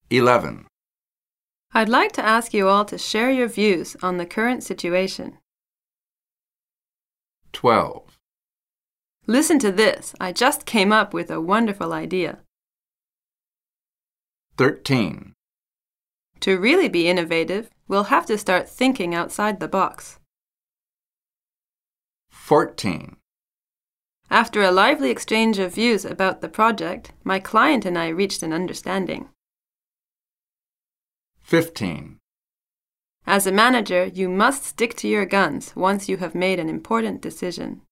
11. I'd like to ask you all to share your views on the current situation. 12. Listen to this. I just came up with a wonderful idea. 13. To really be innovative, we'll have to start thinking outside the box. 14. After a lively exchange of views about the project, my client and I reached an understanding. 15. As a manager, you must stick to your guns once you have made an important decision.